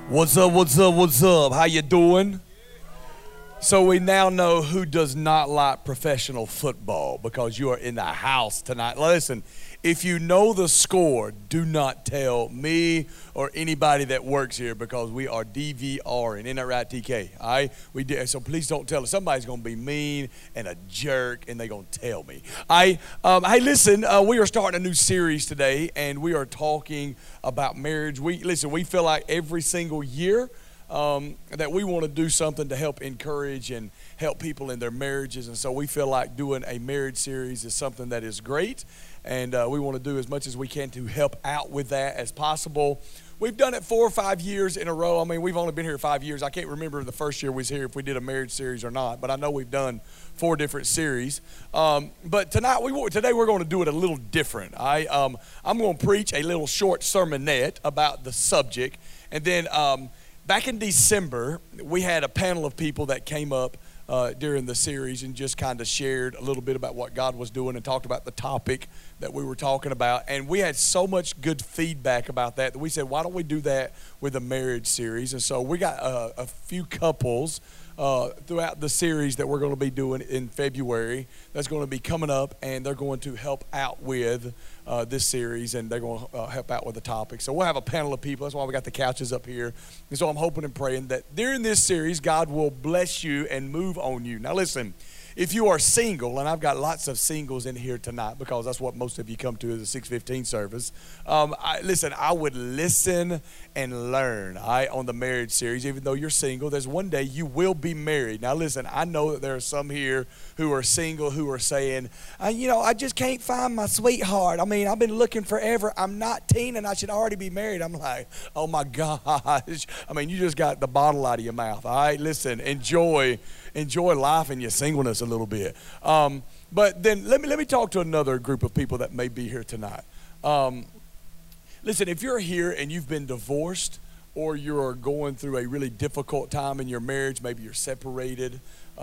What's up, what's up, what's up? How you doing? So we now know who does not like professional football because you are in the house tonight. Listen, if you know the score, do not tell me or anybody that works here because we are DVRing. Isn't that right, TK? All right? So please don't tell us. Somebody's going to be mean and a jerk, and they're going to tell me. Hey, listen, we are starting a new series today, and we are talking about marriage. We feel like every single year that we want to do something to help encourage and help people in their marriages, and so we feel like doing a marriage series is something that is great, and we want to do as much as we can to help out with that as possible. We've done it 4 or 5 years in a row. I mean, we've only been here 5 years. I can't remember the first year we was here if we did a marriage series or not, but I know we've done 4 different series. But today we're going to do it a little different. I'm going to preach a little short sermonette about the subject, and then back in December, we had a panel of people that came up during the series and just kind of shared a little bit about what God was doing and talked about the topic that we were talking about. And we had so much good feedback about that we said, why don't we do that with a marriage series? And so we got a few couples throughout the series that we're going to be doing in February that's going to be coming up, and they're going to help out with this series, and they're going to help out with the topic. So we'll have a panel of people. That's why we got the couches up here. And so I'm hoping and praying that during this series, God will bless you and move on you. Now listen, if you are single, and I've got lots of singles in here tonight because that's what most of you come to is a 6:15 service. I would listen and learn on the marriage series. Even though you're single, there's one day you will be married. Now listen, I know that there are some here who are single who are saying, I just can't find my sweetheart. I mean, I've been looking forever. I'm 19 and I should already be married. I'm like, oh my gosh. I mean, you just got the bottle out of your mouth. All right, listen, enjoy life in your singleness a little bit. But then let me talk to another group of people that may be here tonight. Listen, if you're here and you've been divorced or you're going through a really difficult time in your marriage, maybe you're separated,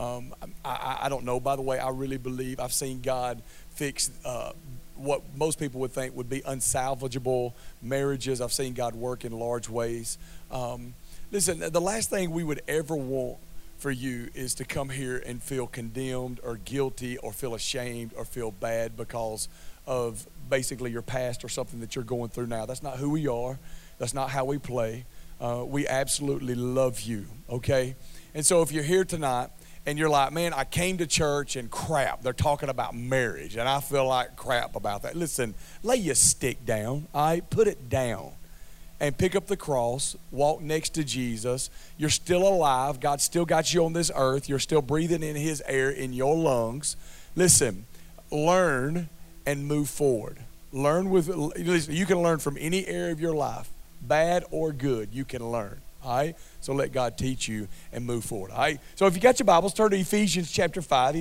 I don't know. By the way, I really believe I've seen God fix what most people would think would be unsalvageable marriages. I've seen God work in large ways. Listen, the last thing we would ever want for you is to come here and feel condemned or guilty or feel ashamed or feel bad because of basically your past or something that you're going through now. That's not who we are. That's not how we play. We absolutely love you, okay? And so if you're here tonight and you're like, man, I came to church and crap, they're talking about marriage and I feel like crap about that. Listen, lay your stick down, all right? Put it down. And pick up the cross, walk next to Jesus. You're still alive. God still got you on this earth. You're still breathing in his air in your lungs. Listen, learn and move forward. Listen, you can learn from any area of your life, bad or good, you can learn. All right? So let God teach you and move forward. All right? So if you got your Bibles, turn to Ephesians chapter 5.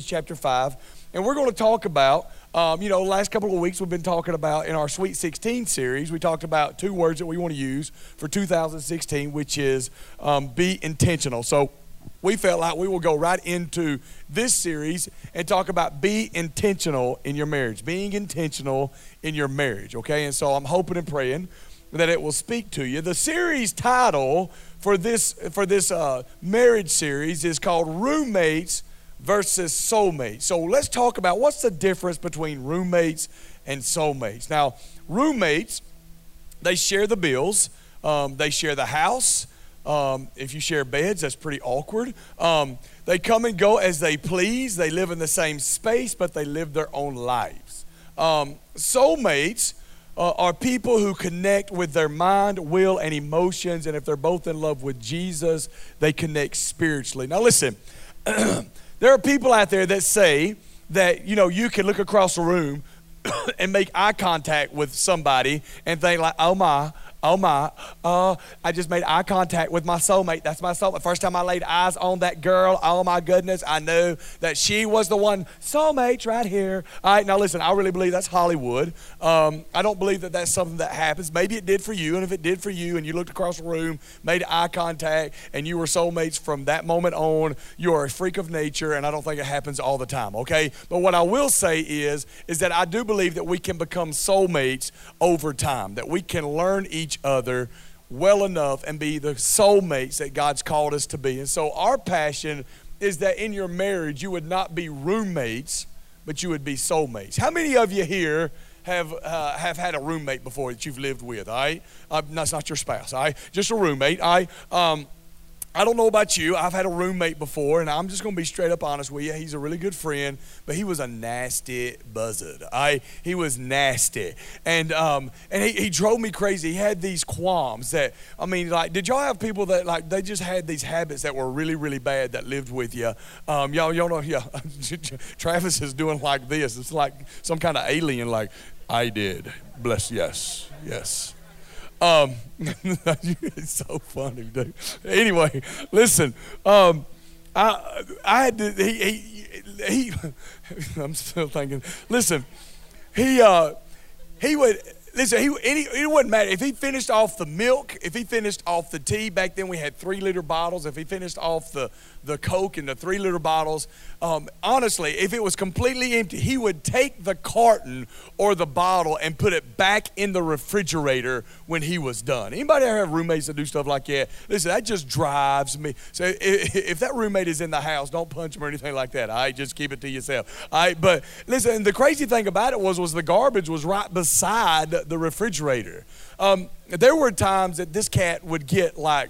And we're going to talk about, the last couple of weeks we've been talking about in our Sweet 16 series, we talked about 2 words that we want to use for 2016, which is be intentional. So we felt like we will go right into this series and talk about be intentional in your marriage, being intentional in your marriage, okay? And so I'm hoping and praying that it will speak to you. The series title for this marriage series is called Roommates versus Soulmates. So let's talk about what's the difference between roommates and soulmates. Now, roommates, they share the bills. They share the house. If you share beds, that's pretty awkward. They come and go as they please. They live in the same space, but they live their own lives. Soulmates are people who connect with their mind, will, and emotions, and if they're both in love with Jesus, they connect spiritually. Now listen, there are people out there that say that, you can look across the room and make eye contact with somebody and think like, oh my, I just made eye contact with my soulmate. That's my soulmate. First time I laid eyes on that girl, oh my goodness, I knew that she was the one. Soulmates right here. All right, now listen, I really believe that's Hollywood. I don't believe that that's something that happens. Maybe it did for you, and if it did for you and you looked across the room, made eye contact, and you were soulmates from that moment on, you are a freak of nature, and I don't think it happens all the time, okay? But what I will say is that I do believe that we can become soulmates over time, that we can learn each other well enough and be the soulmates that God's called us to be. And so our passion is that in your marriage, you would not be roommates, but you would be soulmates. How many of you here have had a roommate before that you've lived with, all right? That's not your spouse, all right? Just a roommate, all right? I don't know about you. I've had a roommate before, and I'm just going to be straight up honest with you. He's a really good friend, but he was a nasty buzzard. He was nasty. And he drove me crazy. He had these qualms that, I mean, like, did y'all have people that, like, they just had these habits that were really, really bad that lived with you? Y'all know, yeah, Travis is doing like this. It's like some kind of alien, like, I did. Bless, yes. It's so funny, dude. Anyway, listen. I had to. He I'm still thinking. Listen, he would. Listen, it wouldn't matter if he finished off the milk, if he finished off the tea. Back then we had 3-liter bottles. If he finished off the Coke in the 3-liter bottles, honestly, if it was completely empty, he would take the carton or the bottle and put it back in the refrigerator when he was done. Anybody ever have roommates that do stuff like that? Listen, that just drives me. So if that roommate is in the house, don't punch him or anything like that. Just keep it to yourself. But listen, the crazy thing about it was the garbage was right beside the refrigerator. There were times that this cat would get like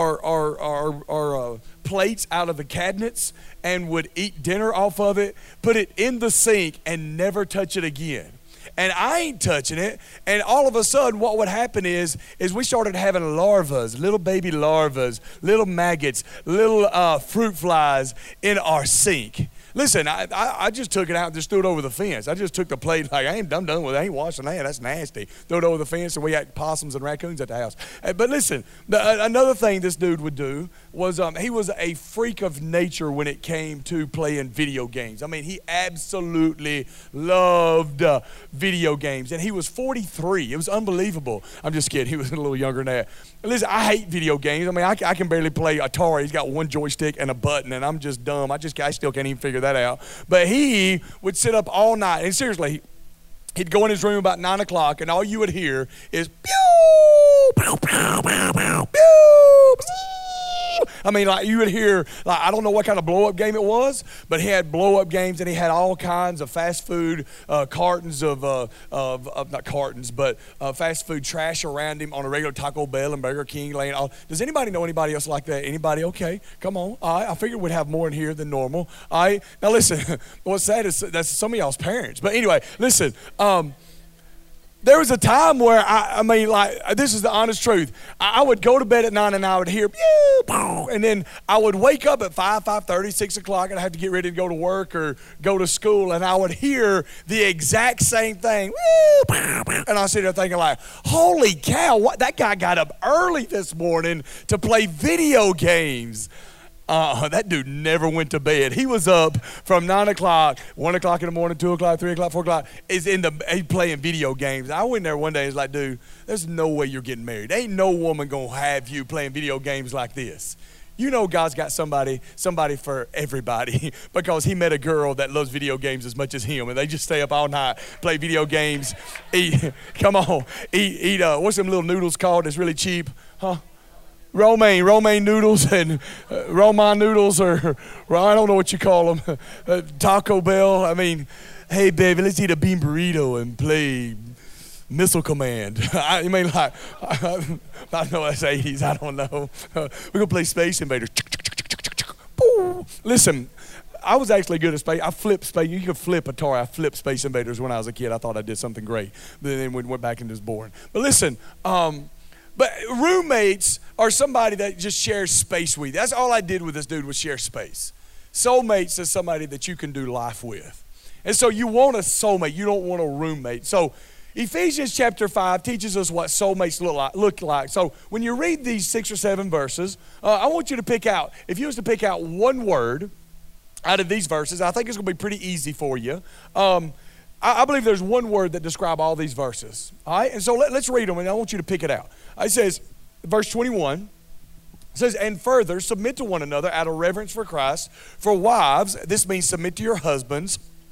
our plates out of the cabinets and would eat dinner off of it, put it in the sink, and never touch it again. And I ain't touching it. And all of a sudden, what would happen is we started having larvas, little baby larvas, little maggots, little fruit flies in our sink. Listen, I just took it out and just threw it over the fence. I just took the plate like, I'm done with it. I ain't washing that. That's nasty. Throw it over the fence, and we had possums and raccoons at the house. But listen, another thing this dude would do was he was a freak of nature when it came to playing video games. I mean, he absolutely loved video games. And he was 43. It was unbelievable. I'm just kidding. He was a little younger than that. Listen, I hate video games. I mean, I can barely play Atari. He's got one joystick and a button, and I'm just dumb. I still can't even figure that out. But he would sit up all night, and seriously, he'd go in his room about 9 o'clock, and all you would hear is pew, pew, pew, pew, pew, pew. I mean, like, you would hear, like, I don't know what kind of blow-up game it was, but he had blow-up games, and he had all kinds of fast food cartons of not cartons, but fast food trash around him on a regular Taco Bell and Burger King laying all. Does anybody know anybody else like that? Anybody? Okay, come on. All right, I figured we'd have more in here than normal. All right, now listen, what's sad is that's some of y'all's parents. But anyway, listen, there was a time where, I mean, like, this is the honest truth. I would go to bed at 9 and I would hear, pew, pew, and then I would wake up at 5:30, 6 o'clock, and I had to get ready to go to work or go to school, and I would hear the exact same thing, and I was sitting there thinking like, holy cow, that guy got up early this morning to play video games. That dude never went to bed. He was up from 9 o'clock, 1 o'clock in the morning, 2 o'clock, 3 o'clock, 4 o'clock. He's playing video games. I went there one day. It's like, dude, there's no way you're getting married. Ain't no woman gonna have you playing video games like this. You know God's got somebody for everybody because he met a girl that loves video games as much as him, and they just stay up all night, play video games, eat. Come on, eat. What's them little noodles called? That's really cheap, huh? Romaine noodles and Roman noodles, or I don't know what you call them, Taco Bell. I mean, hey, baby, let's eat a bean burrito and play Missile Command. I mean, like, I know that's 80s. I don't know. We're going to play Space Invaders. Listen, I was actually good at space. I flipped space. You could flip Atari. I flipped Space Invaders when I was a kid. I thought I did something great. But then we went back and just boring. But listen, but roommates are somebody that just shares space with you. That's all I did with this dude was share space. Soulmates is somebody that you can do life with. And so you want a soulmate. You don't want a roommate. So Ephesians chapter 5 teaches us what soulmates look like. So when you read these 6 or 7 verses, I want you to pick out, if you was to pick out one word out of these verses, I think it's going to be pretty easy for you. I believe there's one word that describes all these verses. All right? And so let's read them, and I want you to pick it out. It says, verse 21, it says, and further, submit to one another out of reverence for Christ. For wives, this means submit to your husbands,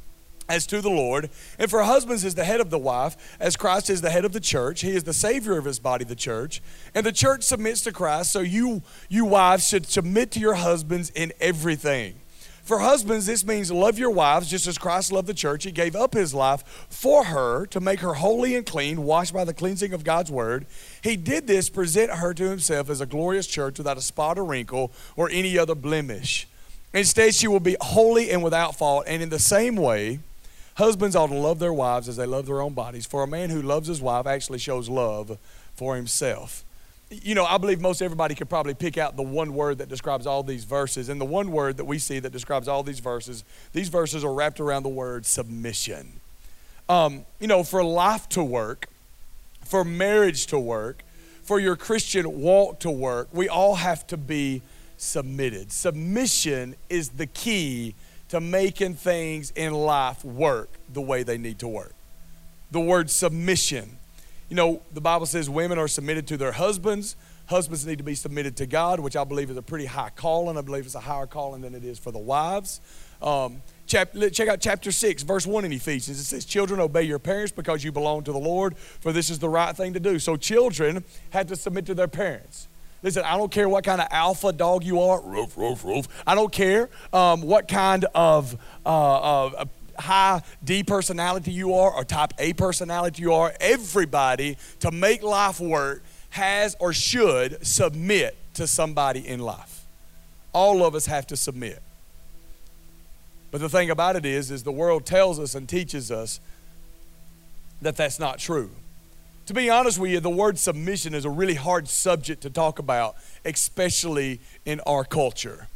as to the Lord. And for husbands is the head of the wife, as Christ is the head of the church. He is the Savior of his body, the church. And the church submits to Christ, so you wives should submit to your husbands in everything. For husbands, this means love your wives just as Christ loved the church. He gave up his life for her to make her holy and clean, washed by the cleansing of God's word. He did this, present her to himself as a glorious church without a spot or wrinkle or any other blemish. Instead, she will be holy and without fault. And in the same way, husbands ought to love their wives as they love their own bodies. For a man who loves his wife actually shows love for himself. You know, I believe most everybody could probably pick out the one word that describes all these verses. And the one word that we see that describes all these verses are wrapped around the word submission. You know, for life to work, for marriage to work, for your Christian walk to work, we all have to be submitted. Submission is the key to making things in life work the way they need to work. The word submission. You know, the Bible says women are submitted to their husbands. Husbands need to be submitted to God, which I believe is a pretty high calling. I believe it's a higher calling than it is for the wives. Check out chapter 6, verse 1 in Ephesians. It says, children, obey your parents because you belong to the Lord, for this is the right thing to do. So children have to submit to their parents. Listen, I don't care what kind of alpha dog you are. Roof, roof, roof. I don't care what kind of high D personality you are or type A personality you are. Everybody, to make life work, has or should submit to somebody in life. All of us have to submit. But the thing about it is the world tells us and teaches us that that's not true. To be honest with you, the word submission is a really hard subject to talk about, especially in our culture.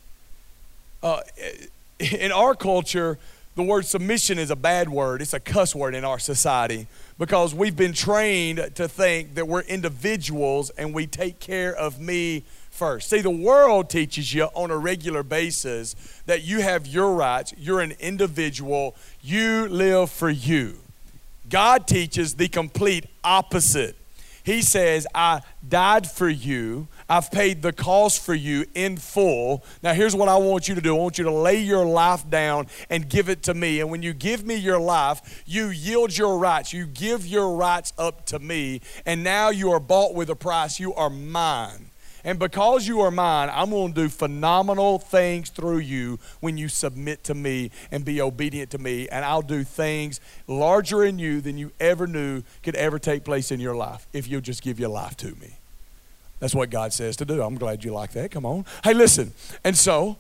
In our culture, the word submission is a bad word. It's a cuss word in our society because we've been trained to think that we're individuals and we take care of me first. See, the world teaches you on a regular basis that you have your rights, you're an individual, you live for you. God teaches the complete opposite. He says, I died for you. I've paid the cost for you in full. Now, here's what I want you to do. I want you to lay your life down and give it to me. And when you give me your life, you yield your rights. You give your rights up to me. And now you are bought with a price. You are mine. And because you are mine, I'm going to do phenomenal things through you when you submit to me and be obedient to me. And I'll do things larger in you than you ever knew could ever take place in your life if you'll just give your life to me. That's what God says to do. I'm glad you like that. Come on. Hey, listen. And so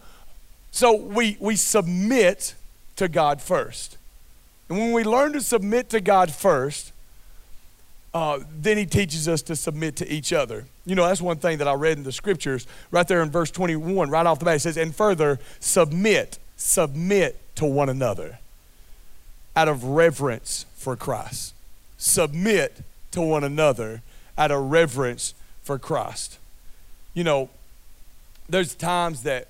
we submit to God first. And when we learn to submit to God first, then he teaches us to submit to each other. You know, that's one thing that I read in the scriptures right there in verse 21, right off the bat. It says, and further, submit to one another out of reverence for Christ. Submit to one another out of reverence for Christ. You know, there's times that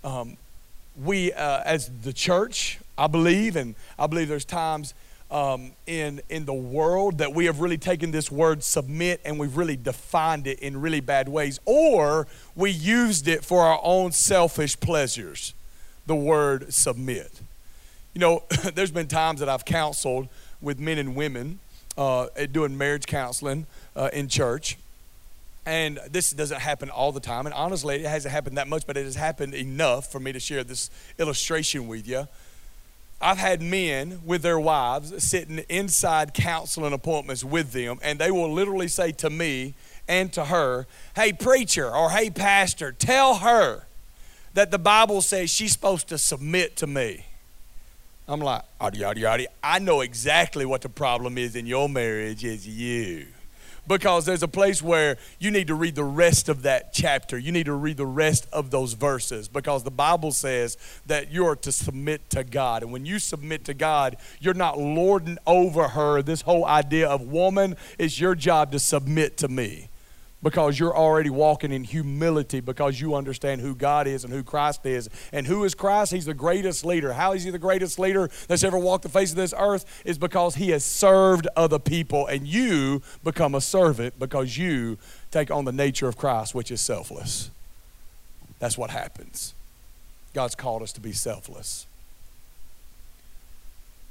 we, as the church, I believe there's times in the world that we have really taken this word submit and we've really defined it in really bad ways, or we used it for our own selfish pleasures, the word submit. You know, there's been times that I've counseled with men and women doing marriage counseling in church, and this doesn't happen all the time, and honestly it hasn't happened that much, but it has happened enough for me to share this illustration with you. I've had men with their wives sitting inside counseling appointments with them, and they will literally say to me and to her, hey, preacher, or hey, pastor, tell her that the Bible says she's supposed to submit to me. I'm like, yada. I know exactly what the problem is in your marriage is you. Because there's a place where you need to read the rest of that chapter. You need to read the rest of those verses because the Bible says that you're to submit to God. And when you submit to God, you're not lording over her. This whole idea of woman, it's your job to submit to me because you're already walking in humility because you understand who God is and who Christ is. And who is Christ? He's the greatest leader. How is he the greatest leader that's ever walked the face of this earth? Is because he has served other people, and you become a servant because you take on the nature of Christ, which is selfless. That's what happens. God's called us to be selfless.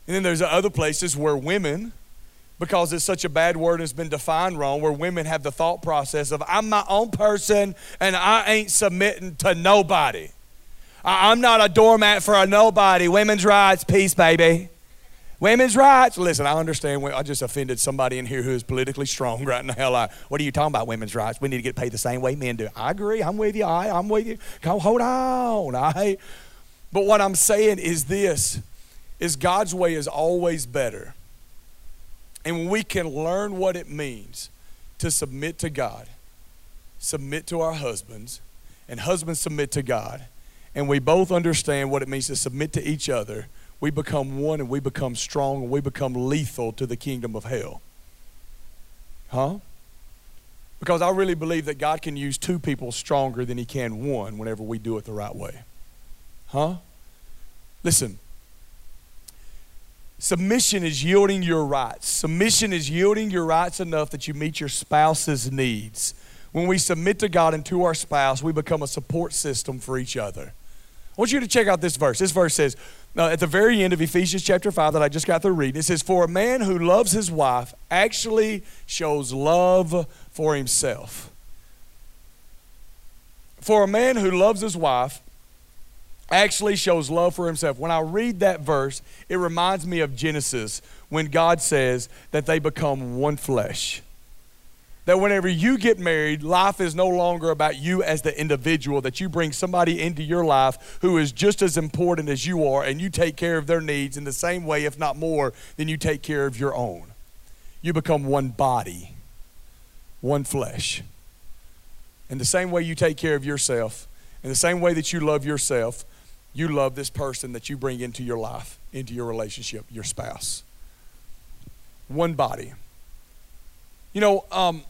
And then there's other places where women, because it's such a bad word and it's been defined wrong, where women have the thought process of, I'm my own person and I ain't submitting to nobody. I'm not a doormat for a nobody. Women's rights, peace, baby. Women's rights. Listen, I understand. I just offended somebody in here who is politically strong right now. Like, what are you talking about, women's rights? We need to get paid the same way men do. I agree. I'm with you. I'm with you. Come, hold on. But what I'm saying is this, is God's way is always better. And when we can learn what it means to submit to God, submit to our husbands, and husbands submit to God, and we both understand what it means to submit to each other, we become one and we become strong and we become lethal to the kingdom of hell. Huh? Because I really believe that God can use two people stronger than he can one whenever we do it the right way. Huh? Listen. Submission is yielding your rights. Submission is yielding your rights enough that you meet your spouse's needs. When we submit to God and to our spouse, we become a support system for each other. I want you to check out this verse. This verse says, at the very end of Ephesians chapter 5 that I just got through reading, it says, for a man who loves his wife actually shows love for himself. For a man who loves his wife actually shows love for himself. When I read that verse, it reminds me of Genesis when God says that they become one flesh. That whenever you get married, life is no longer about you as the individual, that you bring somebody into your life who is just as important as you are, and you take care of their needs in the same way, if not more, than you take care of your own. You become one body, one flesh. In the same way you take care of yourself, in the same way that you love yourself, you love this person that you bring into your life, into your relationship, your spouse. One body. You know,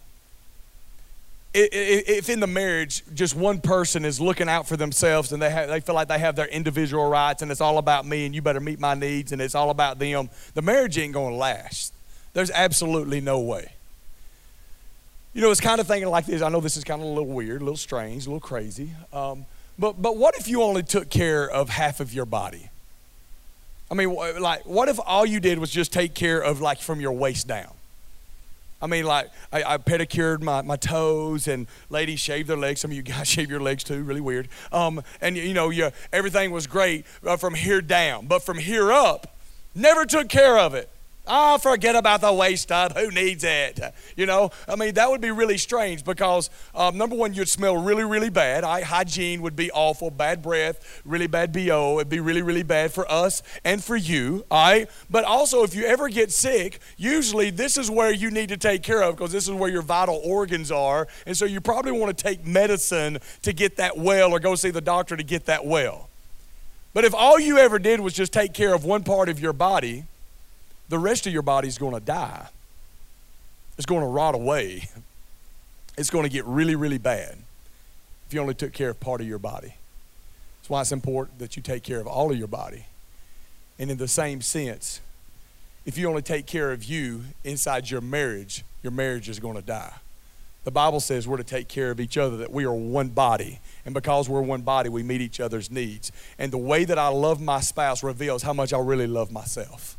if in the marriage just one person is looking out for themselves and they feel like they have their individual rights and it's all about me and you better meet my needs and it's all about them, the marriage ain't going to last. There's absolutely no way. You know, it's kind of thinking like this. I know this is kind of a little weird, a little strange, a little crazy. But what if you only took care of half of your body? I mean, like, what if all you did was just take care of, like, from your waist down? I mean, like, I pedicured my toes, and ladies shave their legs. Some of you guys shave your legs too, really weird. And, you know, everything was great from here down. But from here up, never took care of it. Oh, forget about the waist stuff. Who needs it? You know, I mean, that would be really strange because, number one, you'd smell really, really bad. Hygiene would be awful, bad breath, really bad BO. It'd be really, really bad for us and for you, all right? But also, if you ever get sick, usually this is where you need to take care of because this is where your vital organs are. And so you probably want to take medicine to get that well or go see the doctor to get that well. But if all you ever did was just take care of one part of your body, the rest of your body is going to die. It's going to rot away. It's going to get really, really bad if you only took care of part of your body. That's why it's important that you take care of all of your body. And in the same sense, if you only take care of you inside your marriage is going to die. The Bible says we're to take care of each other, that we are one body. And because we're one body, we meet each other's needs. And the way that I love my spouse reveals how much I really love myself.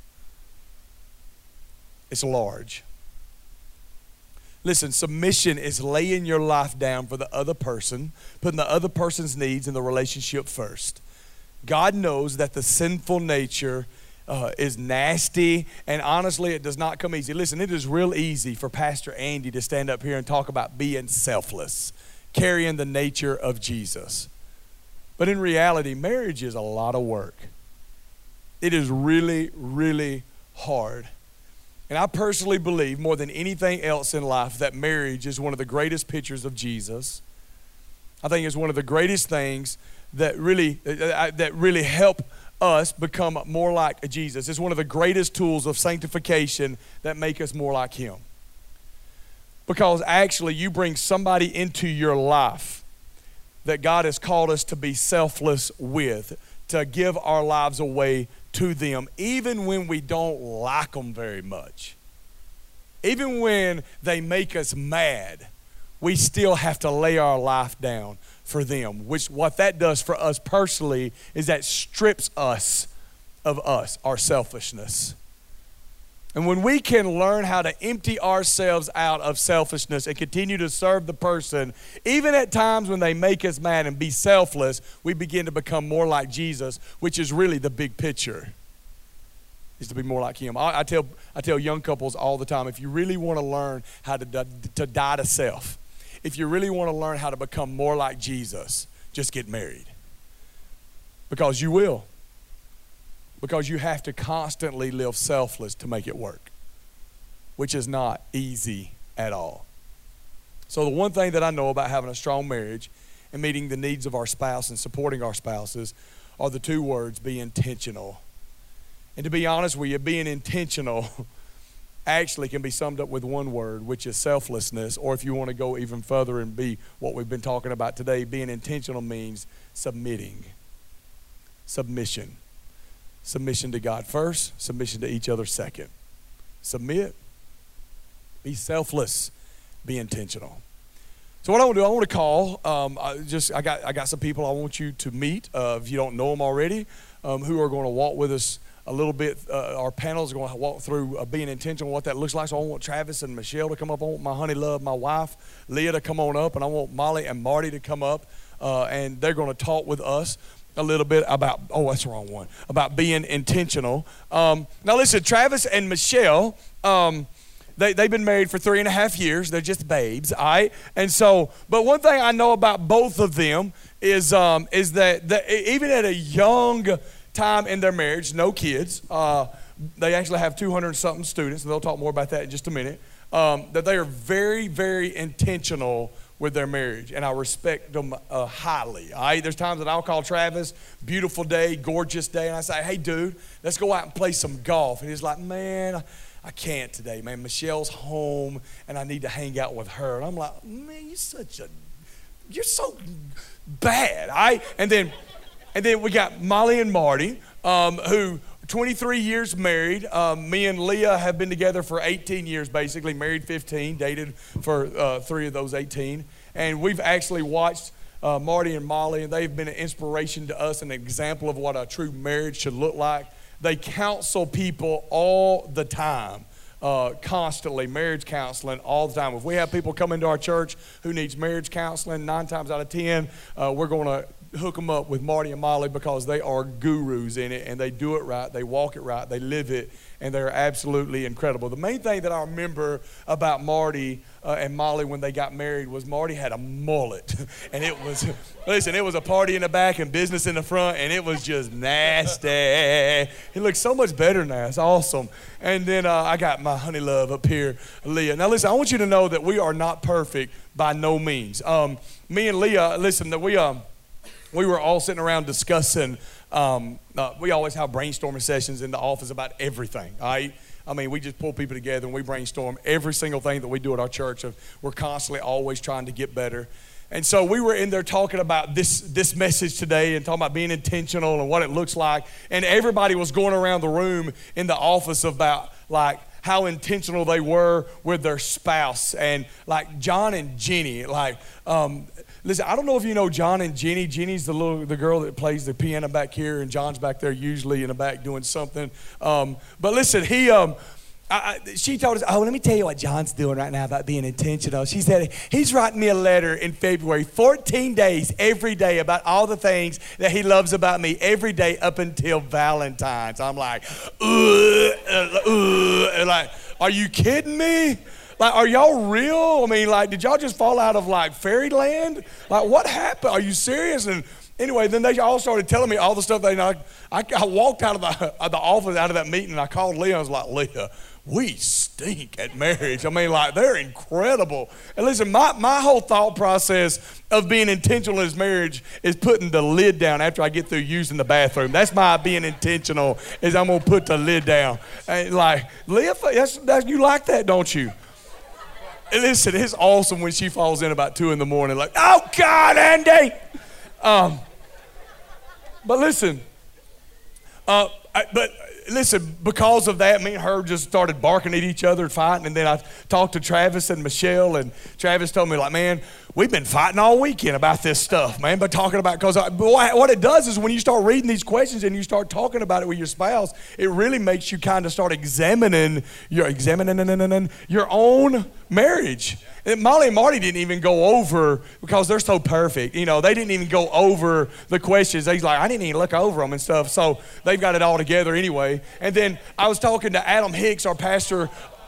It's large. Listen, submission is laying your life down for the other person, putting the other person's needs in the relationship first. God knows that the sinful nature is nasty, and honestly, it does not come easy. Listen, it is real easy for Pastor Andy to stand up here and talk about being selfless, carrying the nature of Jesus. But in reality, marriage is a lot of work. It is really, really hard. And I personally believe more than anything else in life that marriage is one of the greatest pictures of Jesus. I think it's one of the greatest things that really help us become more like Jesus. It's one of the greatest tools of sanctification that make us more like him. Because actually you bring somebody into your life that God has called us to be selfless with, to give our lives away to them, even when we don't like them very much. Even when they make us mad, we still have to lay our life down for them. Which what that does for us personally is that strips us of us, our selfishness. And when we can learn how to empty ourselves out of selfishness and continue to serve the person, even at times when they make us mad, and be selfless, we begin to become more like Jesus, which is really the big picture, is to be more like him. I tell young couples all the time, if you really want to learn how to die to self, if you really want to learn how to become more like Jesus, just get married. Because you will. Because you have to constantly live selfless to make it work, which is not easy at all. So the one thing that I know about having a strong marriage and meeting the needs of our spouse and supporting our spouses are the two words, be intentional. And to be honest with you, being intentional actually can be summed up with one word, which is selflessness. Or if you want to go even further and be what we've been talking about today, being intentional means submitting. Submission. Submission to God first, submission to each other second. Submit, be selfless, be intentional. So what I want to do, I want to call, I got some people I want you to meet, if you don't know them already, who are going to walk with us a little bit. Our panel is going to walk through being intentional, what that looks like. So I want Travis and Michelle to come up. I want my honey love, my wife, Leah, to come on up. And I want Molly and Marty to come up, and they're going to talk with us a little bit about, that's the wrong one, about being intentional. Now listen, Travis and Michelle, they've been married for 3.5 years. They're just babes, all right? And so, but one thing I know about both of them is that even at a young time in their marriage, no kids, they actually have 200-something students, and they'll talk more about that in just a minute, that they are very, very intentional with their marriage, and I respect them highly. All right? There's times that I'll call Travis, beautiful day, gorgeous day, and I say, hey, dude, let's go out and play some golf. And he's like, man, I can't today, man. Michelle's home, and I need to hang out with her. And I'm like, man, you're so bad. All right? And then we got Molly and Marty, who 23 years married. Me and Leah have been together for 18 years, basically, married 15, dated for 3 of those 18. And we've actually watched Marty and Molly, and they've been an inspiration to us, an example of what a true marriage should look like. They counsel people all the time, constantly, marriage counseling all the time. If we have people come into our church who needs marriage counseling, 9 times out of 10, we're going to hook them up with Marty and Molly, because they are gurus in it, and they do it right, they walk it right, they live it, and they're absolutely incredible. The main thing that I remember about Marty and Molly when they got married was Marty had a mullet, and it was, listen, it was a party in the back and business in the front, and it was just nasty. He looks so much better now. It's awesome. And then I got my honey love up here, Leah. Now listen, I want you to know that we are not perfect by no means. Me and Leah, listen, that we were all sitting around discussing, we always have brainstorming sessions in the office about everything, all right? I mean, we just pull people together and we brainstorm every single thing that we do at our church. We're constantly always trying to get better. And so we were in there talking about this message today and talking about being intentional and what it looks like. And everybody was going around the room in the office about, like, how intentional they were with their spouse. And like John and Jenny, like, listen, I don't know if you know John and Jenny. Jenny's the girl that plays the piano back here, and John's back there usually in the back doing something. But listen, she told us, let me tell you what John's doing right now about being intentional. She said he's writing me a letter in February, 14 days every day, about all the things that he loves about me every day up until Valentine's. I'm like, like, are you kidding me? Like, are y'all real? I mean, like, did y'all just fall out of, like, fairyland? Like, what happened? Are you serious? And anyway, then they all started telling me all the stuff they know. I walked out of the office, out of that meeting, and I called Leah. I was like, Leah, we stink at marriage. I mean, like, they're incredible. And listen, my whole thought process of being intentional in this marriage is putting the lid down after I get through using the bathroom. That's my being intentional, is I'm going to put the lid down. And like, Leah, you like that, don't you? And listen, it's awesome when she falls in about 2 a.m, like, oh, God, Andy. But listen, but listen, because of that, me and her just started barking at each other and fighting. And then I talked to Travis and Michelle, and Travis told me, like, man, we've been fighting all weekend about this stuff, man. But talking about, because what it does is when you start reading these questions and you start talking about it with your spouse, it really makes you kind of start examining your own marriage. And Molly and Marty didn't even go over, because they're so perfect, you know, they didn't even go over the questions. They's like, I didn't even look over them and stuff. So they've got it all together anyway. And then I was talking to Adam Hicks, our pastor.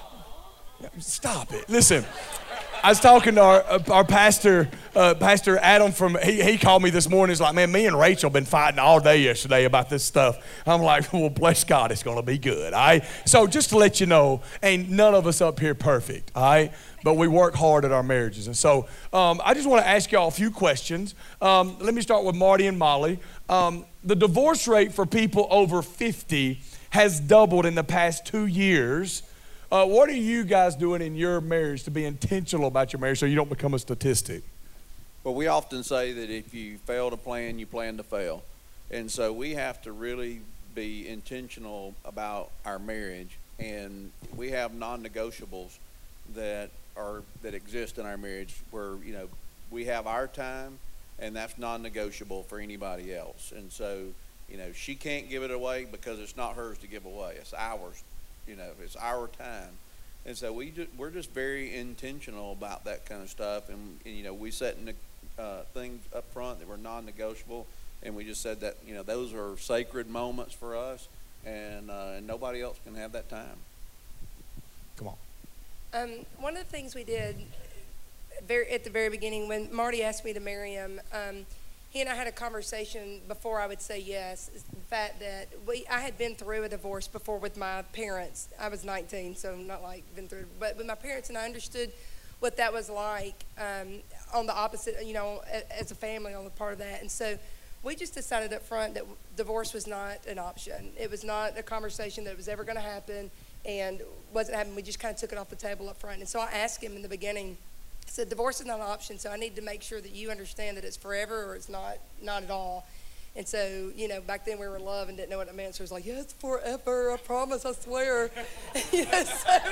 Stop it. Listen. I was talking to our pastor, Pastor Adam he called me this morning. He's like, man, me and Rachel been fighting all day yesterday about this stuff. I'm like, well, bless God, it's going to be good, all right? So just to let you know, ain't none of us up here perfect, all right? But we work hard at our marriages. And so I just want to ask y'all a few questions. Let me start with Marty and Molly. The divorce rate for people over 50 has doubled in the past 2 years. What are you guys doing in your marriage to be intentional about your marriage so you don't become a statistic? Well, we often say that if you fail to plan, you plan to fail. And so we have to really be intentional about our marriage. And we have non-negotiables that exist in our marriage where, you know, we have our time, and that's non-negotiable for anybody else. And so, you know, she can't give it away because it's not hers to give away. It's ours. You know, it's our time. And so we're just very intentional about that kind of stuff. And you know, we set things up front that were non-negotiable. And we just said that, you know, those are sacred moments for us. And nobody else can have that time. Come on. One of the things we did at the very beginning, when Marty asked me to marry him, he and I had a conversation before I would say yes. Is the fact that I had been through a divorce before with my parents. I was 19, so not like been through, but with my parents, and I understood what that was like on the opposite, you know, as a family on the part of that. And so we just decided up front that divorce was not an option. It was not a conversation that was ever going to happen and wasn't happening. We just kind of took it off the table up front. And so I asked him in the beginning, I said, divorce is not an option, so I need to make sure that you understand that it's forever or it's not at all. And so, you know, back then we were in love and didn't know what it meant. So it was like, yeah, it's forever, I promise, I swear. You know,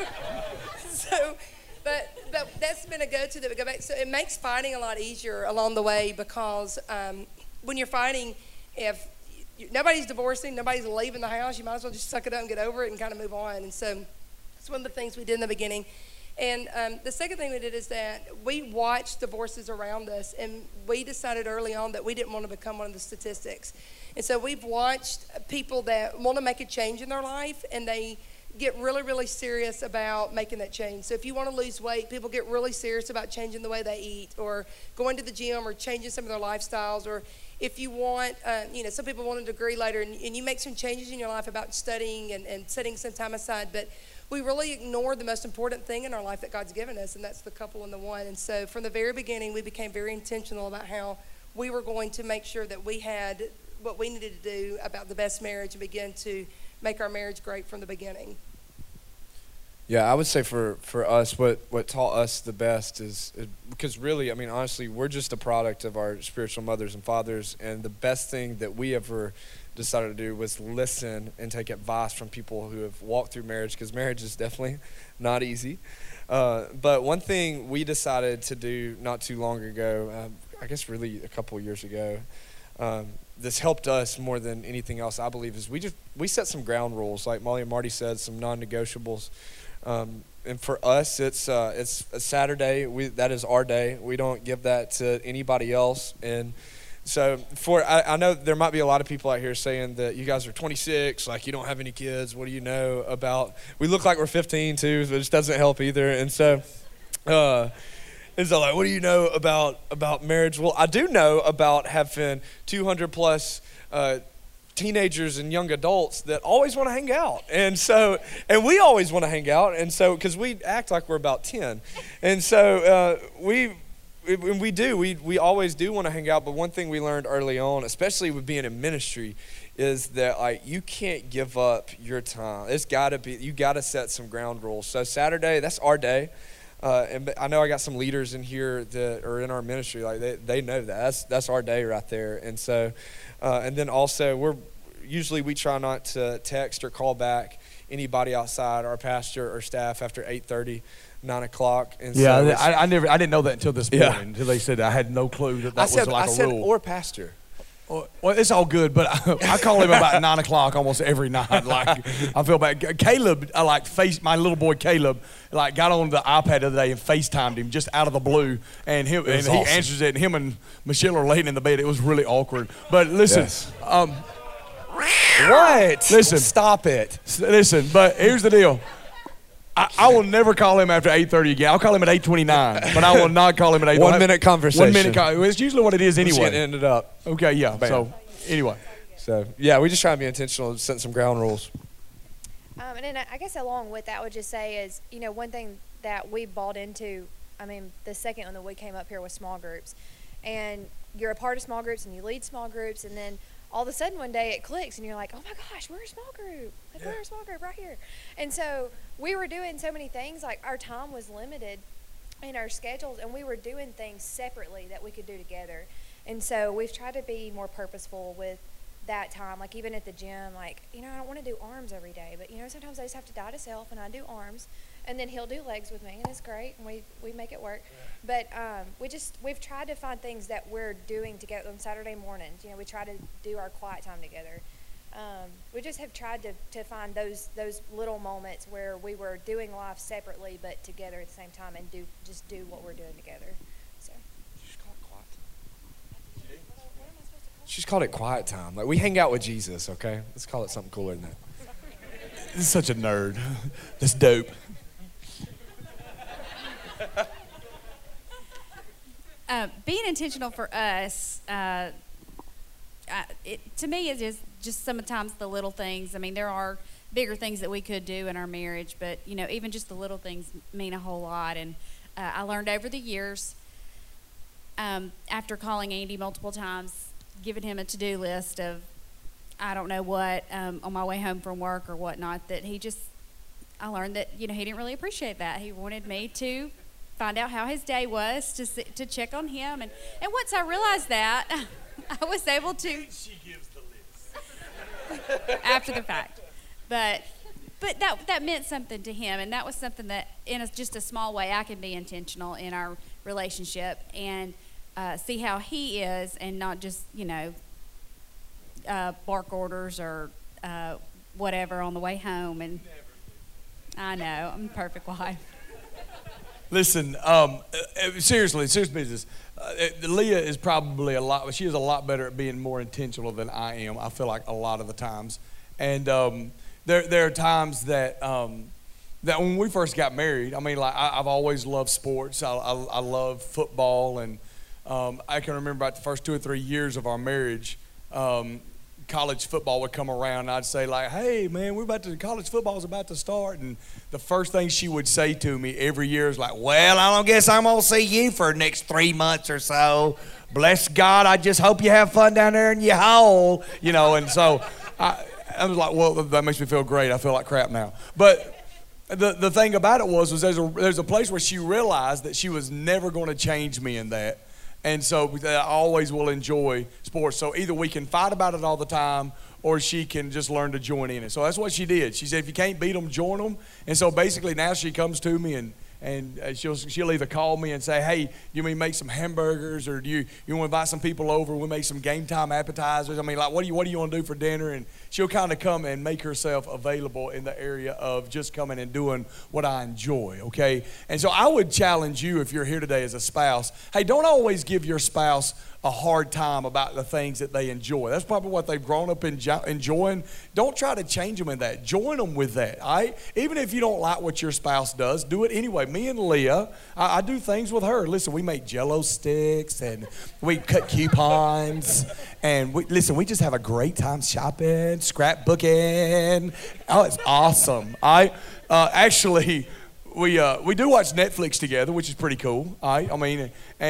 but that's been a go-to that we go back. So it makes fighting a lot easier along the way because when you're fighting, if nobody's divorcing, nobody's leaving the house, you might as well just suck it up and get over it and kind of move on. And so it's one of the things we did in the beginning. And the second thing we did is that we watched divorces around us, and we decided early on that we didn't want to become one of the statistics. And so we've watched people that want to make a change in their life, and they get really, really serious about making that change. So if you want to lose weight, people get really serious about changing the way they eat or going to the gym or changing some of their lifestyles. Or if you want, you know, some people want a degree later, and you make some changes in your life about studying and setting some time aside. But we really ignored the most important thing in our life that God's given us, and that's the couple and the one. And so from the very beginning, we became very intentional about how we were going to make sure that we had what we needed to do about the best marriage and begin to make our marriage great from the beginning. Yeah, I would say for us, what taught us the best is because really, I mean, honestly, we're just a product of our spiritual mothers and fathers, and the best thing that we ever decided to do was listen and take advice from people who have walked through marriage, because marriage is definitely not easy. But one thing we decided to do not too long ago, I guess really a couple of years ago, this helped us more than anything else, I believe, is we set some ground rules, like Molly and Marty said, some non-negotiables. And for us, it's a Saturday. That is our day. We don't give that to anybody else. And so I know there might be a lot of people out here saying that you guys are 26, like you don't have any kids. What do you know about? We look like we're 15 too, which doesn't help either. And so, like, what do you know about marriage? Well, I do know about having 200 plus teenagers and young adults that always want to hang out. And we always want to hang out. And so, because we act like we're about 10. And so we always do want to hang out. But one thing we learned early on, especially with being in ministry, is that like you can't give up your time. You got to set some ground rules. So Saturday, that's our day. And I know I got some leaders in here that are in our ministry, like they know that. That's our day right there. And so, and then also usually we try not to text or call back anybody outside our pastor or staff after 8:30, 9 o'clock. And Yeah, so I didn't know that until this Yeah. morning. Until they said I had no clue that I was said, like I a said, rule. or pastor. Well, it's all good, but I call him about 9 o'clock almost every night. Like, I feel bad. Caleb, my little boy Caleb, like got on the iPad the other day and FaceTimed him just out of the blue, and he awesome. answers it, and him and Michelle are laying in the bed. It was really awkward. But listen, Yes. What? Listen. Stop it. listen. But here's the deal. I will never call him after 8:30 again. I'll call him at 8:29, but I will not call him at 8:30. 1 minute conversation. 1 minute. It's usually what it is Let's anyway. get ended up. Okay, yeah. Bam. So anyway. So, yeah, we just try to be intentional and set some ground rules. And then I guess along with that, I would just say is, one thing that we bought into, the second one that we came up here was small groups. And you're a part of small groups and you lead small groups, and then all of a sudden one day it clicks and you're like, oh my gosh, we're a small group. Like, we're a small group right here. And so we were doing so many things, like our time was limited in our schedules, and we were doing things separately that we could do together. And so we've tried to be more purposeful with that time, like even at the gym, like, I don't want to do arms every day, but sometimes I just have to die to self and I do arms, and then he'll do legs with me, and it's great, and we make it work. But we've tried to find things that we're doing together on Saturday mornings. We try to do our quiet time together. We just have tried to find those little moments where we were doing life separately but together at the same time, and do what we're doing together. So. She's called it quiet time. Like, we hang out with Jesus, okay? Let's call it something cooler than that. This is such a nerd. That's dope. Being intentional for us, to me, is just sometimes the little things. There are bigger things that we could do in our marriage, but even just the little things mean a whole lot. And I learned over the years, after calling Andy multiple times, giving him a to-do list of I don't know what on my way home from work or whatnot, that I learned that he didn't really appreciate that. He wanted me to find out how his day was, to check on him, and once I realized that, I was able to. She gives the list after the fact, but that meant something to him, and that was something that in just a small way I can be intentional in our relationship and see how he is, and not just bark orders or whatever on the way home. And I know I'm a perfect wife. Listen, seriously, serious business. Leah is probably she is a lot better at being more intentional than I am. I feel like a lot of the times. And there are times that when we first got married, I've always loved sports. I love football, and I can remember about the first 2 or 3 years of our marriage, college football would come around, and I'd say, like, hey, man, college football's about to start. And the first thing she would say to me every year is like, well, I don't guess I'm going to see you for the next 3 months or so. Bless God, I just hope you have fun down there in your hole. And so I was like, well, that makes me feel great. I feel like crap now. But the thing about it was there's a place where she realized that she was never going to change me in that. And so I always will enjoy sports. So either we can fight about it all the time, or she can just learn to join in it. So that's what she did. She said, if you can't beat them, join them. And so basically now she comes to me and she'll either call me and say, hey, you mean make some hamburgers, or do you want to invite some people over? We'll make some game time appetizers. What do you want to do for dinner? And she'll kind of come and make herself available in the area of just coming and doing what I enjoy, okay? And so I would challenge you, if you're here today as a spouse, hey, don't always give your spouse a hard time about the things that they enjoy. That's probably what they've grown up enjoying. Don't try to change them in that. Join them with that, all right? Even if you don't like what your spouse does, do it anyway. Me and Leah, I do things with her. Listen, we make Jell-O sticks, and we cut coupons, and we just have a great time shopping, scrapbooking. Oh, it's awesome. Actually, we do watch Netflix together, which is pretty cool. All right?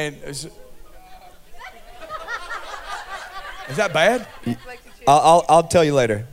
Is that bad? I'll tell you later.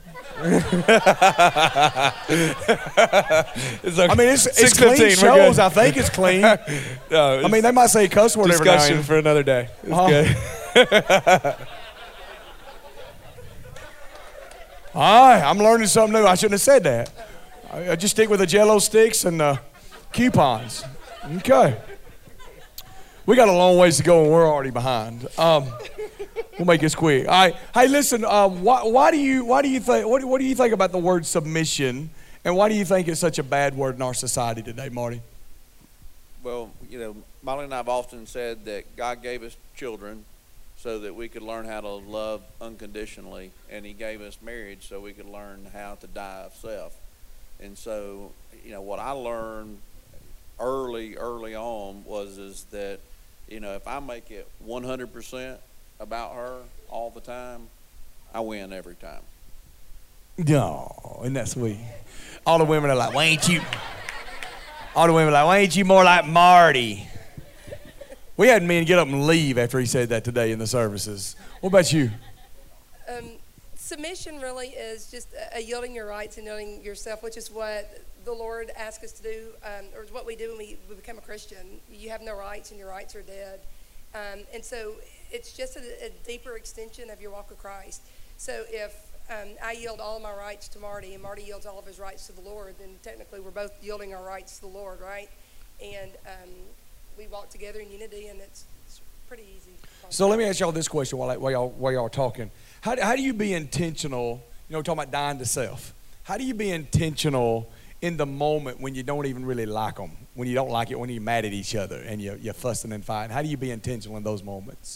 It's clean shows. I think it's clean. No, they might say a cuss word every now and discussion then. for another day. It's good. All right, I'm learning something new. I shouldn't have said that. I just stick with the Jell-O sticks and coupons. Okay. We got a long ways to go and we're already behind. We'll make this quick. All right. Hey, listen. Why do you think about the word submission, and why do you think it's such a bad word in our society today, Marty? Well, Molly and I have often said that God gave us children so that we could learn how to love unconditionally, and he gave us marriage so we could learn how to die of self. And so, what I learned early on is that, if I make it 100% about her all the time, I win every time. No, isn't that sweet? All the women are like, why ain't you? All the women are like, why ain't you more like Marty? We had men get up and leave after he said that today in the services. What about you? Submission really is just yielding your rights and yielding yourself, which is what the Lord asks us to do, or what we do when we become a Christian. You have no rights and your rights are dead. And so it's just a deeper extension of your walk with Christ. So if I yield all of my rights to Marty and Marty yields all of his rights to the Lord, then technically we're both yielding our rights to the Lord, right? And we walk together in unity, and it's pretty easy. So let me ask y'all this question while y'all are talking. How do you be intentional, talking about dying to self? How do you be intentional in the moment when you don't even really like them, when you don't like it, when you're mad at each other and you're fussing and fighting? How do you be intentional in those moments?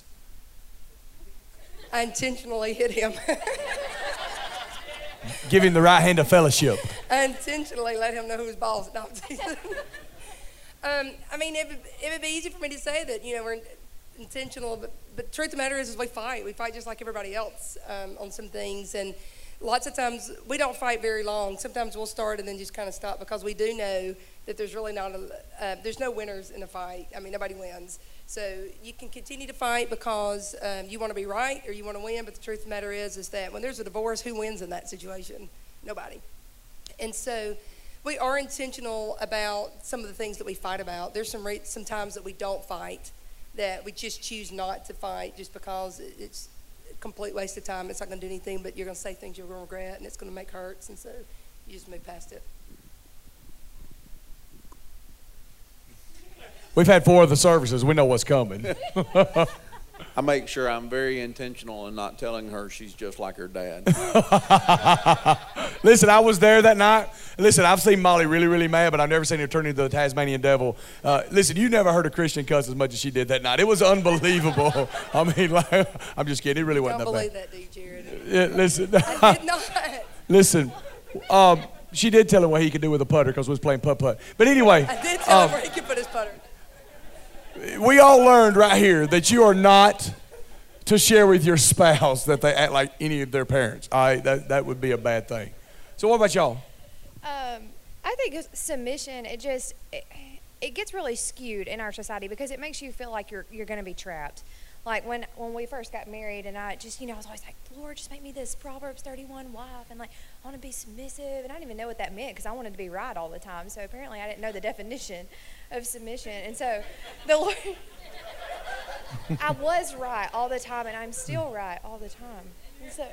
I intentionally hit him. Give him the right hand of fellowship. I intentionally let him know who's boss. No, I'm teasing. I mean, it would be easy for me to say that, we're intentional, but the truth of the matter is we fight. We fight just like everybody else on some things, and lots of times we don't fight very long. Sometimes we'll start and then just kind of stop because we do know that there's really there's no winners in a fight. I mean, nobody wins. So you can continue to fight because you want to be right or you want to win, but the truth of the matter is that when there's a divorce, who wins in that situation? Nobody. And so we are intentional about some of the things that we fight about. There's some times that we don't fight, that we just choose not to fight just because it's a complete waste of time. It's not going to do anything, but you're going to say things you're going to regret, and it's going to make hurts, and so you just move past it. We've had 4 of the services. We know what's coming. I make sure I'm very intentional in not telling her she's just like her dad. Listen, I was there that night. Listen, I've seen Molly really, really mad, but I've never seen her turn into the Tasmanian devil. Listen, you never heard a Christian cuss as much as she did that night. It was unbelievable. I mean, I'm just kidding. It really wasn't that bad. Don't believe that, do you, Jared? Yeah, listen. I did not. Listen, she did tell him what he could do with a putter because we was playing putt-putt. But anyway. I did tell him where he could put his putter. We all learned right here that you are not to share with your spouse that they act like any of their parents. All right, that would be a bad thing. So what about y'all? I think submission, it gets really skewed in our society because it makes you feel like you're going to be trapped. Like when we first got married, and I just, I was always like, Lord, just make me this Proverbs 31 wife, and I want to be submissive, and I didn't even know what that meant because I wanted to be right all the time. So apparently I didn't know the definition of submission, and so the Lord, I was right all the time, and I'm still right all the time. And so,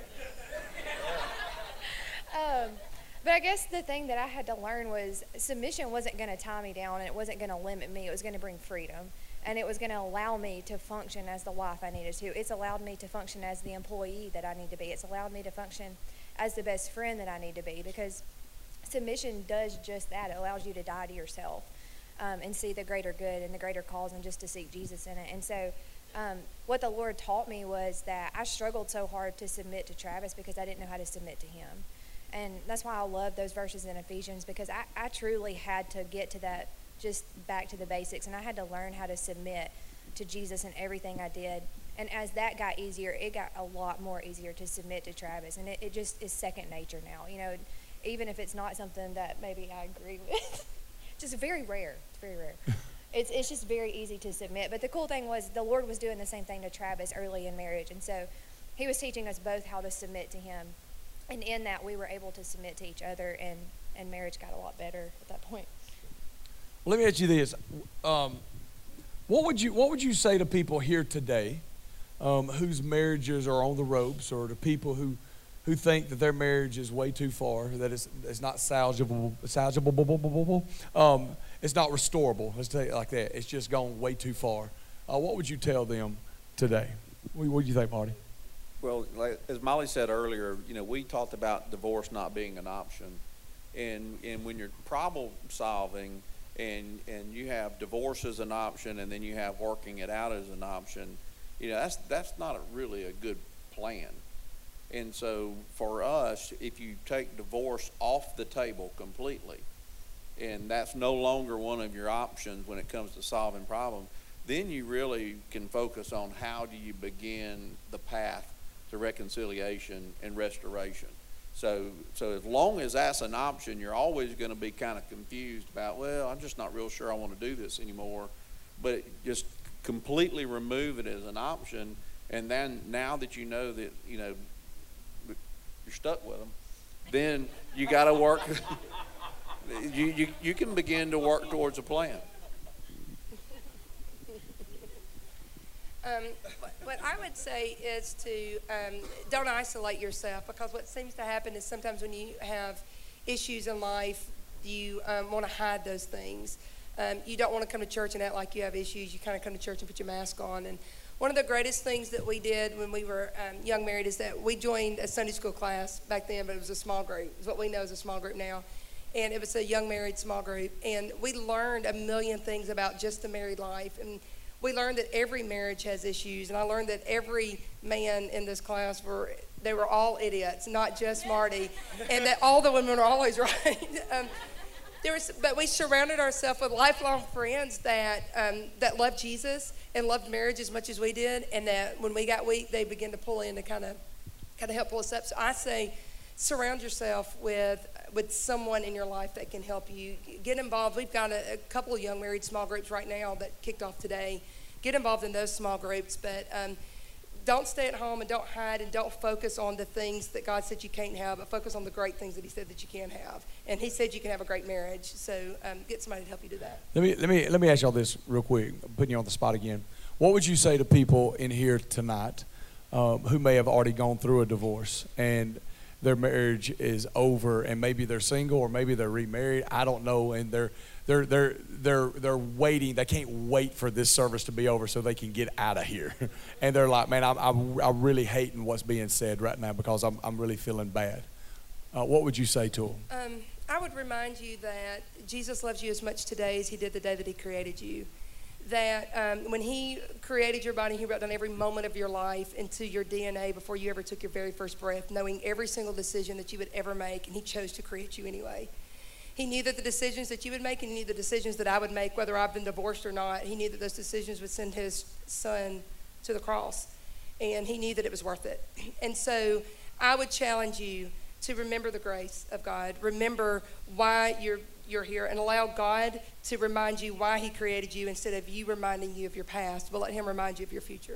but I guess the thing that I had to learn was submission wasn't going to tie me down, and it wasn't going to limit me. It was going to bring freedom. And it was going to allow me to function as the wife I needed to. It's allowed me to function as the employee that I need to be. It's allowed me to function as the best friend that I need to be, because submission does just that. It allows you to die to yourself and see the greater good and the greater cause and just to seek Jesus in it. And so what the Lord taught me was that I struggled so hard to submit to Travis because I didn't know how to submit to him. And that's why I love those verses in Ephesians, because I truly had to get to that, just back to the basics, and I had to learn how to submit to Jesus in everything I did. And as that got easier, it got a lot more easier to submit to Travis, and it just is second nature now. Even if it's not something that maybe I agree with, just very rare. It's very rare. It's just very easy to submit. But the cool thing was the Lord was doing the same thing to Travis early in marriage, and so he was teaching us both how to submit to him, and in that we were able to submit to each other, and marriage got a lot better at that point. Well, let me ask you this: what would you say to people here today whose marriages are on the ropes, or to people who who think that their marriage is way too far, that it's not salvageable, it's not restorable. Let's tell you like that. It's just gone way too far. What would you tell them today? What do you think, Marty? Well, like, as Molly said earlier, we talked about divorce not being an option. And when you're problem solving and you have divorce as an option and then you have working it out as an option, that's not really a good plan. And so for us, if you take divorce off the table completely, and that's no longer one of your options when it comes to solving problems, then you really can focus on how do you begin the path to reconciliation and restoration. So as long as that's an option, you're always going to be kind of confused about, well, I'm just not real sure I want to do this anymore. But just completely remove it as an option, and then now that you know that, you're stuck with them, then you got to work. You can begin to work towards a plan. What I would say is to don't isolate yourself, because what seems to happen is sometimes when you have issues in life, you want to hide those things. You don't want to come to church and act like you have issues. You kind of come to church and put your mask on. And one of the greatest things that we did when we were young married is that we joined a Sunday school class back then, but it was a small group. It's what we know as a small group now. And it was a young married small group. And we learned a million things about just the married life. And we learned that every marriage has issues. And I learned that every man in this class they were all idiots, not just Marty. And that all the women were always right. But we surrounded ourselves with lifelong friends that loved Jesus and loved marriage as much as we did, and that when we got weak, they began to pull in to kind of help pull us up. So I say, surround yourself with someone in your life that can help you. Get involved. We've got a couple of young married small groups right now that kicked off today. Get involved in those small groups, but don't stay at home and don't hide and don't focus on the things that God said you can't have, but focus on the great things that He said that you can have. And He said you can have a great marriage. So get somebody to help you do that. Let me ask y'all this real quick. I'm putting you on the spot again. What would you say to people in here tonight who may have already gone through a divorce and their marriage is over, and maybe they're single or maybe they're remarried? I don't know, and they're waiting. They can't wait for this service to be over so they can get out of here. And they're like, man, I'm really hating what's being said right now because I'm really feeling bad. What would you say to them? I would remind you that Jesus loves you as much today as He did the day that He created you. That when He created your body, He wrote down every moment of your life into your DNA before you ever took your very first breath, knowing every single decision that you would ever make, and He chose to create you anyway. He knew that the decisions that you would make, and He knew the decisions that I would make, whether I've been divorced or not. He knew that those decisions would send His Son to the cross, and He knew that it was worth it. And so I would challenge you to remember the grace of God. Remember why you're here, and allow God to remind you why He created you instead of you reminding you of your past. But let Him remind you of your future.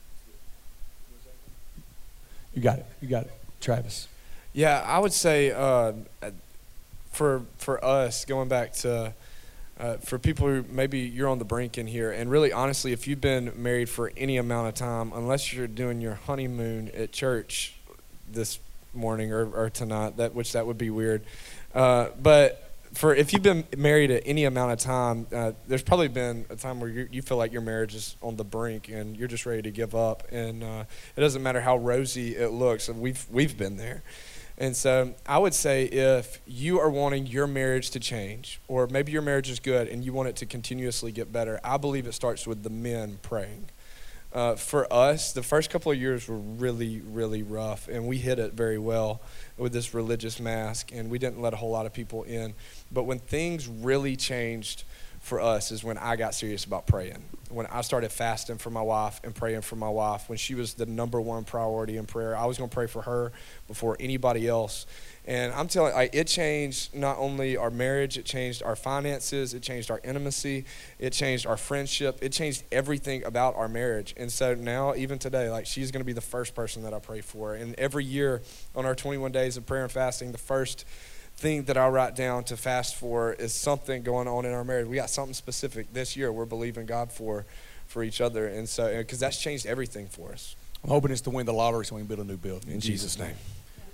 You got it. Travis. Yeah, I would say for us, going back to for people who maybe you're on the brink in here, and really honestly, if you've been married for any amount of time, unless you're doing your honeymoon at church this morning or tonight, that would be weird. But if you've been married at any amount of time, there's probably been a time where you feel like your marriage is on the brink and you're just ready to give up. And it doesn't matter how rosy it looks. We've been there. And so I would say if you are wanting your marriage to change, or maybe your marriage is good and you want it to continuously get better, I believe it starts with the men praying. For us, the first couple of years were really, really rough, and we hid it very well with this religious mask, and we didn't let a whole lot of people in. But when things really changed for us is when I got serious about praying. When I started fasting for my wife and praying for my wife, when she was the number one priority in prayer, I was going to pray for her before anybody else. And I'm telling you, it changed not only our marriage, it changed our finances, it changed our intimacy, it changed our friendship, it changed everything about our marriage. And so now, even today, she's going to be the first person that I pray for. And every year on our 21 days of prayer and fasting, the first thing that I write down to fast for is something going on in our marriage. We got something specific this year we're believing God for each other. And so, because that's changed everything for us. I'm hoping it's to win the lottery so we can build a new building. In Jesus' name.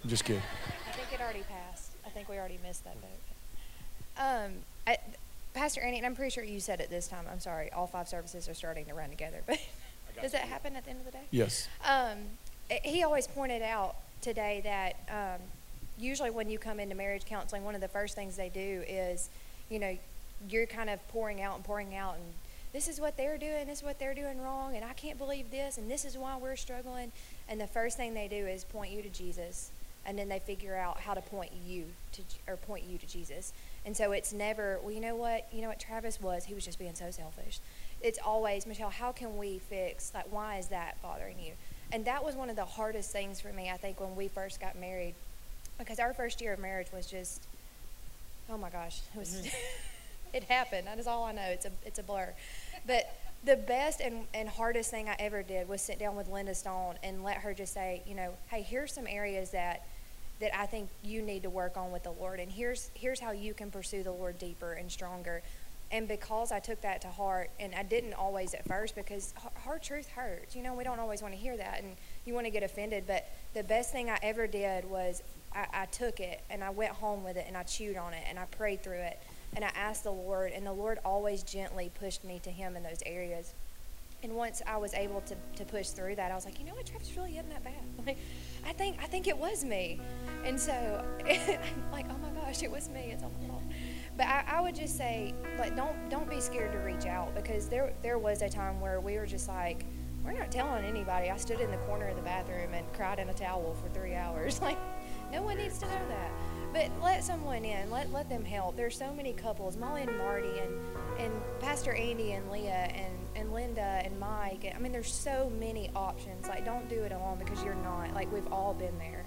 I'm just kidding. I think it already passed. I think we already missed that vote. Pastor Andy, and I'm pretty sure you said it this time. I'm sorry. All 5 services are starting to run together. But does that happen at the end of the day? Yes. He always pointed out today that usually when you come into marriage counseling, one of the first things they do is, you know, you're kind of pouring out, and this is what they're doing, this is what they're doing wrong, and I can't believe this, and this is why we're struggling. And the first thing they do is point you to Jesus, and then they figure out how to point you to Jesus. And so it's never, well, you know what Travis was? He was just being so selfish. It's always, Michelle, how can we fix, like, why is that bothering you? And that was one of the hardest things for me, I think, when we first got married, because our first year of marriage was just, oh my gosh, it was, it happened. That is all I know. It's a blur. But the best and hardest thing I ever did was sit down with Linda Stone and let her just say, you know, hey, here's some areas that I think you need to work on with the Lord, and here's how you can pursue the Lord deeper and stronger. And because I took that to heart, and I didn't always at first, because hard truth hurts. You know, we don't always want to hear that, and you want to get offended. But the best thing I ever did was I took it, and I went home with it, and I chewed on it, and I prayed through it, and I asked the Lord, and the Lord always gently pushed me to Him in those areas. And once I was able to push through that, I was like, you know what, Travis really isn't that bad. Like, I think it was me. And so I'm like, oh my gosh, it was me. It's all my fault. But I would just say, like, don't be scared to reach out, because there was a time where we were just like, we're not telling anybody. I stood in the corner of the bathroom and cried in a towel for 3 hours. Like, no one needs to know that. But let someone in. Let them help. There's so many couples, Molly and Marty, and Pastor Andy and Leah and Linda and Mike. I mean, there's so many options. Like, don't do it alone, because you're not. Like, we've all been there.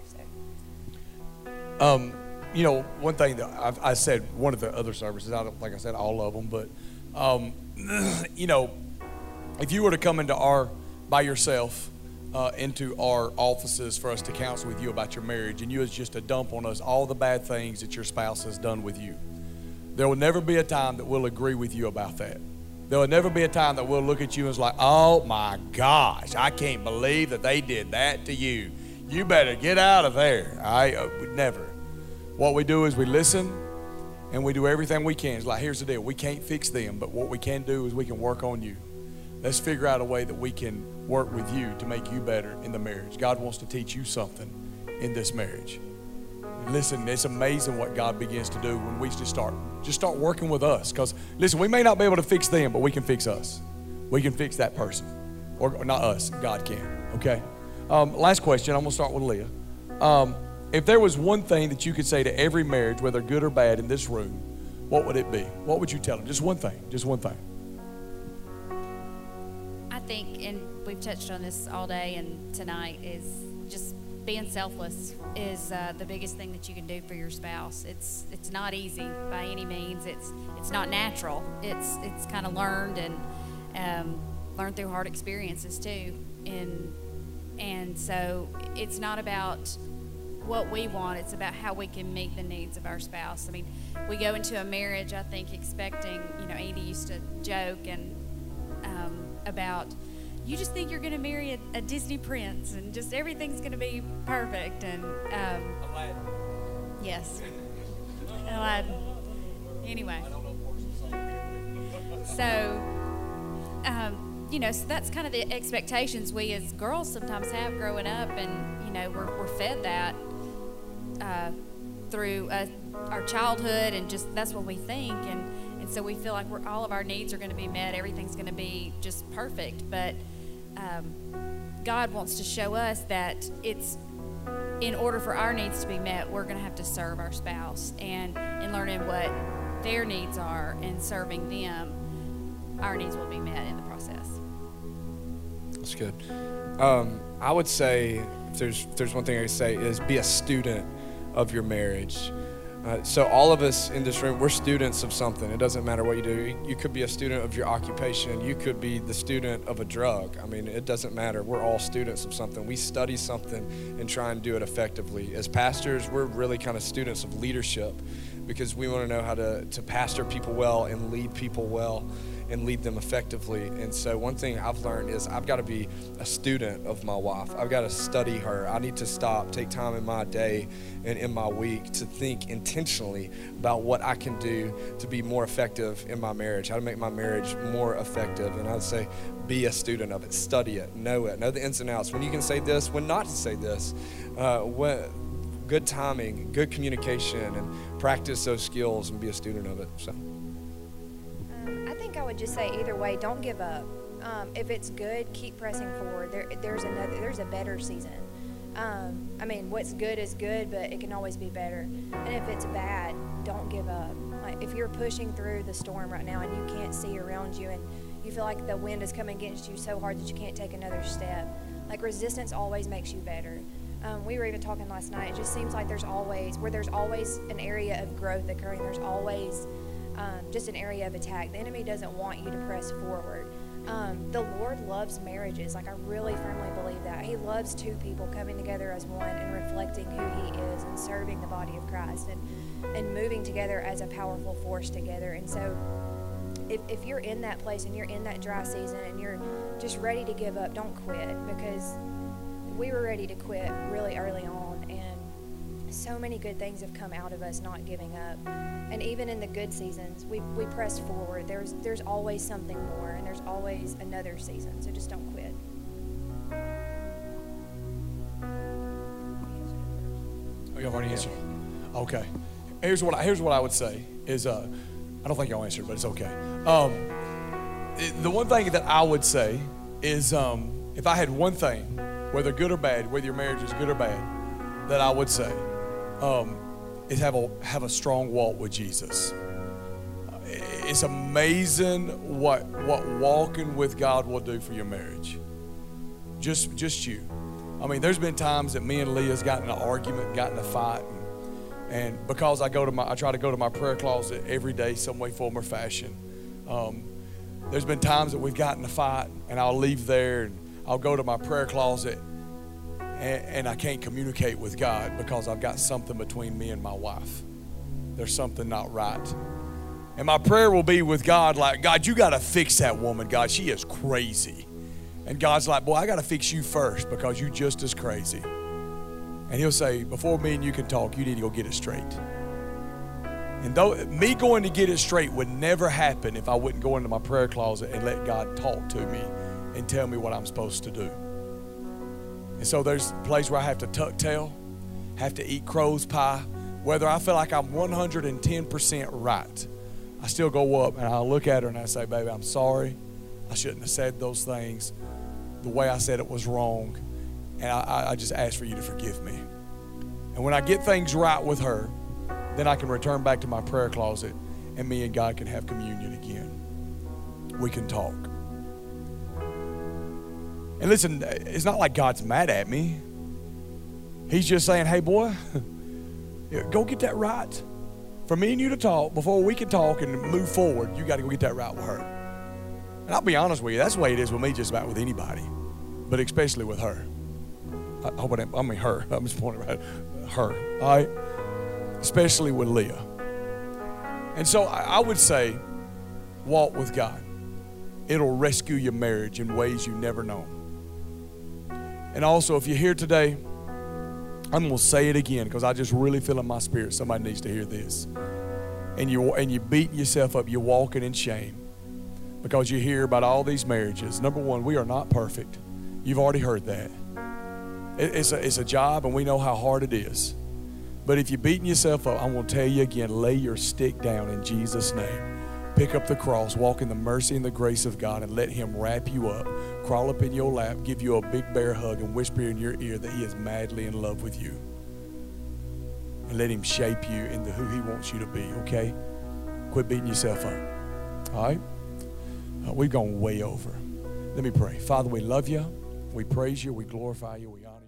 So. You know, one thing that I said, one of the other services, like I said, all of them, but, you know, if you were to come by yourself into our offices for us to counsel with you about your marriage, and you was just to dump on us all the bad things that your spouse has done with you, there will never be a time that we'll agree with you about that. There will never be a time that we'll look at you and it's like, oh my gosh, I can't believe that they did that to you. You better get out of there. Never. What we do is we listen and we do everything we can. It's like, here's the deal. We can't fix them, but what we can do is we can work on you. Let's figure out a way that we can work with you to make you better in the marriage. God wants to teach you something in this marriage. And listen, it's amazing what God begins to do when we just start working with us. Because, listen, we may not be able to fix them, but we can fix us. We can fix that person. Or not us, God can, okay? Last question, I'm going to start with Leah. If there was one thing that you could say to every marriage, whether good or bad, in this room, what would it be? What would you tell them? Just one thing. Just one thing. I think, and we've touched on this all day and tonight, is just being selfless is the biggest thing that you can do for your spouse. It's not easy by any means. It's not natural. It's kind of learned and learned through hard experiences too. And so it's not about what we want, it's about how we can meet the needs of our spouse. I mean, we go into a marriage, I think, expecting, you know, Andy used to joke and about, you just think you're going to marry a Disney prince and just everything going to be perfect. And Aladdin. Yes, Aladdin. Anyway, so you know, so that's kind of the expectations we as girls sometimes have growing up, and you know, we're fed that through our childhood, and just that's what we think, and so we feel like all of our needs are going to be met, everything's going to be just perfect. But God wants to show us that it's in order for our needs to be met, we're going to have to serve our spouse, and in learning what their needs are and serving them, our needs will be met in the process. That's good. I would say, if there's one thing I could say, is be a student of your marriage. So all of us in this room, we're students of something. It doesn't matter what you do. You could be a student of your occupation. You could be the student of a drug. I mean, it doesn't matter. We're all students of something. We study something and try and do it effectively. As pastors, we're really kind of students of leadership, because we want to know how to pastor people well and lead people well. and lead them effectively. And so one thing I've learned is I've got to be a student of my wife. I've got to study her. I need to stop, take time in my day and in my week to think intentionally about what I can do to be more effective in my marriage, how to make my marriage more effective. And I would say, be a student of it, study it, know the ins and outs, when you can say this, when not to say this, good timing, good communication, and practice those skills and be a student of it. So I think I would just say either way, don't give up. If it's good, keep pressing forward. There's a better season. I mean, what's good is good, but it can always be better. And if it's bad, don't give up. Like, if you're pushing through the storm right now and you can't see around you and you feel like the wind is coming against you so hard that you can't take another step, like, resistance always makes you better. We were even talking last night. It just seems like there's always an area of growth occurring. There's always just an area of attack. The enemy doesn't want you to press forward. The Lord loves marriages. Like, I really firmly believe that. He loves two people coming together as one and reflecting who He is and serving the body of Christ and moving together as a powerful force together. And so if you're in that place and you're in that dry season and you're just ready to give up, don't quit, because we were ready to quit really early on, and so many good things have come out of us not giving up. And even in the good seasons, we press forward. There's always something more, and there's always another season, so just don't quit. Oh, y'all already answered? Okay. Here's what I would say is, I don't think y'all answered, but it's okay. The one thing that I would say is, if I had one thing, whether good or bad, whether your marriage is good or bad, that I would say, is have a strong walk with Jesus. It's amazing what walking with God will do for your marriage. Just you. I mean, there's been times that me and Leah's gotten in an argument, gotten in a fight, and because I try to go to my prayer closet every day, some way, form, or fashion. There's been times that we've gotten in a fight, and I'll leave there and I'll go to my prayer closet, and I can't communicate with God because I've got something between me and my wife. There's something not right. And my prayer will be with God, like, God, you got to fix that woman, God. She is crazy. And God's like, boy, I got to fix you first because you're just as crazy. And He'll say, before me and you can talk, you need to go get it straight. And though me going to get it straight would never happen if I wouldn't go into my prayer closet and let God talk to me and tell me what I'm supposed to do. And so there's a place where I have to tuck tail, have to eat crow's pie, whether I feel like I'm 110% right. I still go up and I look at her and I say, baby, I'm sorry. I shouldn't have said those things. The way I said it was wrong. And I just ask for you to forgive me. And when I get things right with her, then I can return back to my prayer closet and me and God can have communion again. We can talk. And listen, it's not like God's mad at me. He's just saying, hey, boy, go get that right. For me and you to talk, before we can talk and move forward, you got to go get that right with her. And I'll be honest with you, that's the way it is with me just about with anybody, but especially with her. I mean her. I'm just pointing right at her. All right? Especially with Leah. And so I would say, walk with God. It'll rescue your marriage in ways you never known. And also, if you're here today, I'm going to say it again because I just really feel in my spirit somebody needs to hear this. And you're beating yourself up. You're walking in shame because you hear about all these marriages. Number one, we are not perfect. You've already heard that. It's a job, and we know how hard it is. But if you're beating yourself up, I'm going to tell you again, lay your stick down in Jesus' name. Pick up the cross, walk in the mercy and the grace of God, and let Him wrap you up, crawl up in your lap, give you a big bear hug, and whisper in your ear that He is madly in love with you. And let Him shape you into who He wants you to be, okay? Quit beating yourself up, all right? We've gone way over. Let me pray. Father, we love you. We praise you. We glorify you. We honor you.